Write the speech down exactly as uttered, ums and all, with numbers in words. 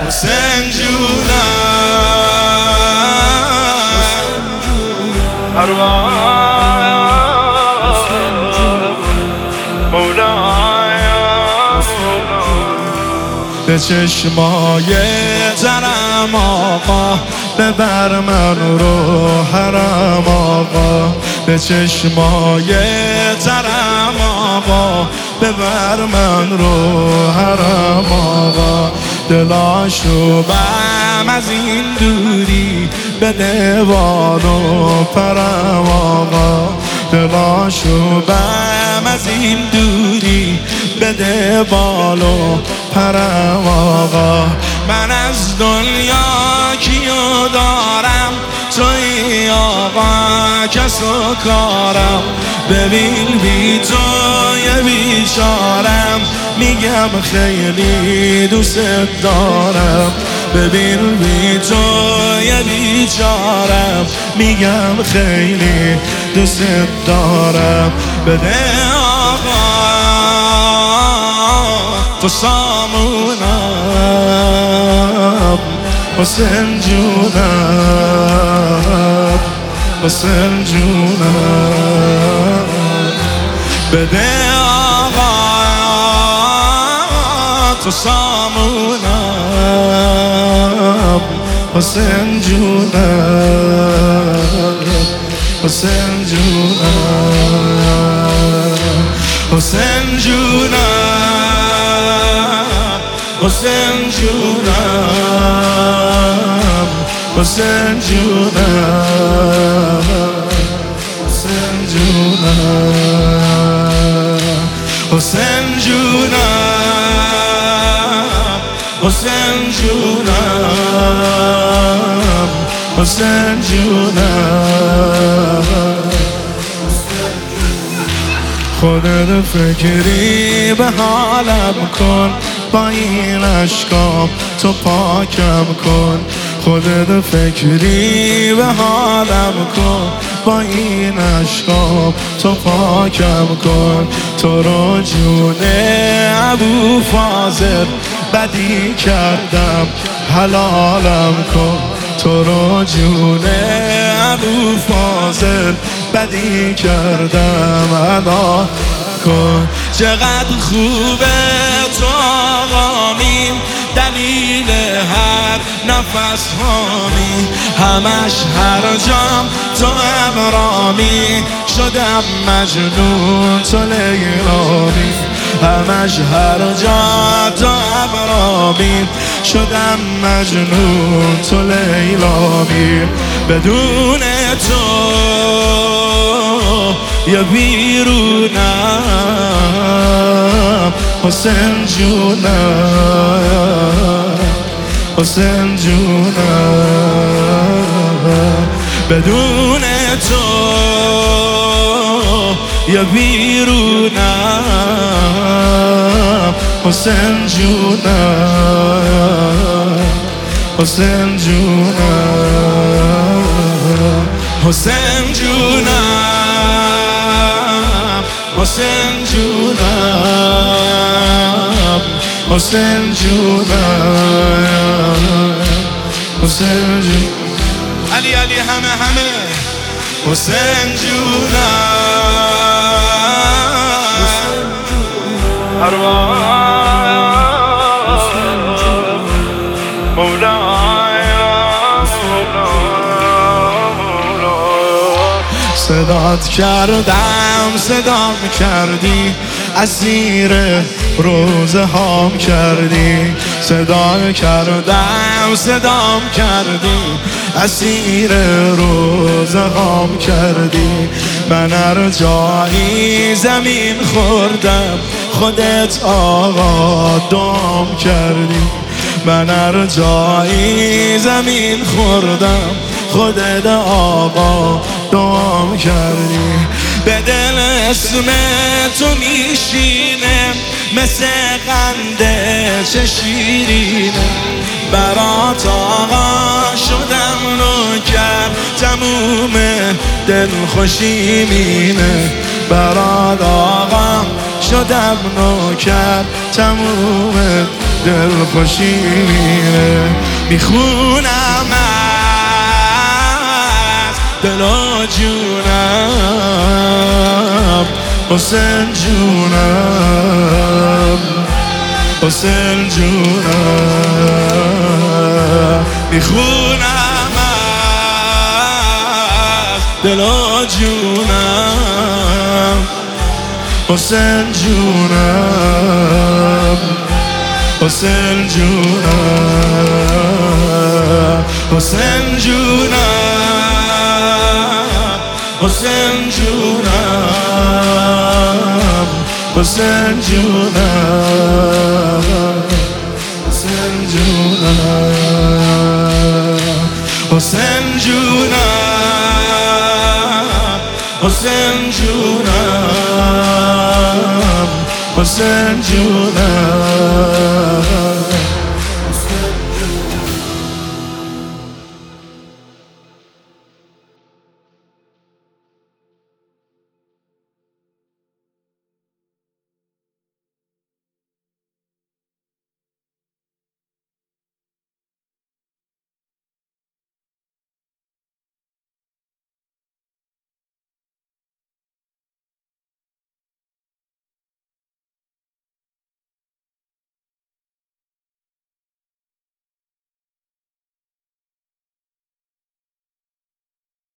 حسین جونم ارواح مولای به چشمای ترم آقا ببر من رو حرم آقا به چشمای ترم آقا ببر من رو حرم آقا دلاشو بم از این دوری به دیوار و پرم آقا دلاشو بم از این دوری به دیوار و پرم آقا من از دنیا کیو دارم توی آقا کس و کارم ببین بی توی بیچارم میگم خیلی دوست دارم ببین بی توی بیچارم میگم خیلی دوست دارم بده آقا تو سامونم حسین جونم حسین جونم بده آقا تو سامونم حسین جونم حسین جونم حسین جونم حسین جونم حسین جونم حسین جونم حسین جونم حسین جونم حسین جونم خودت فکری به حالم کن با این عشقام تو پاکم کن خودت فکری به حالم کن با این عشقام تو پاکم کن تو رو جون ابو فاضل بدی کردم حلالم کن تو رو جون ابو فاضل بدی کردم حلال کن چقدر خوبه تو آقامین دلیل هر نفس هامی همش هر جام تو ابرامی شدم مجنون تو لیلامی همش هر جا تو ابرامی شدم مجنون تو لیلامی بدون تو یا بیرونم حسین جونم حسین جونم بدون تو یا بیرونم حسین جونم حسین جونم حسین جونم حسین جونم حسین جونم حسین جونم علی علی همه همه حسین جونم ارواح مولای صدات کردم صدام کردی اسیر روزه هام کردی صدا کردم صدام کردی اسیر روزه هام کردی من هر جایی زمین خوردم خودت آقا دام کردی من هر جایی زمین خوردم خودت آقا دام کردی به دل اسم تو میشینه مثل قنده چه شیرینه برات آقا شدم نوکر تموم دل خوشی مینه برات آقا شدم نوکر تموم دل خوشی میخونم از دل و جونم حسین جونم حسین جونم میخونم از دل و جونم حسین جونم حسین جونم حسین جونم حسین جونم حسین جونم حسین جونم حسین جونم حسین جونم حسین جونم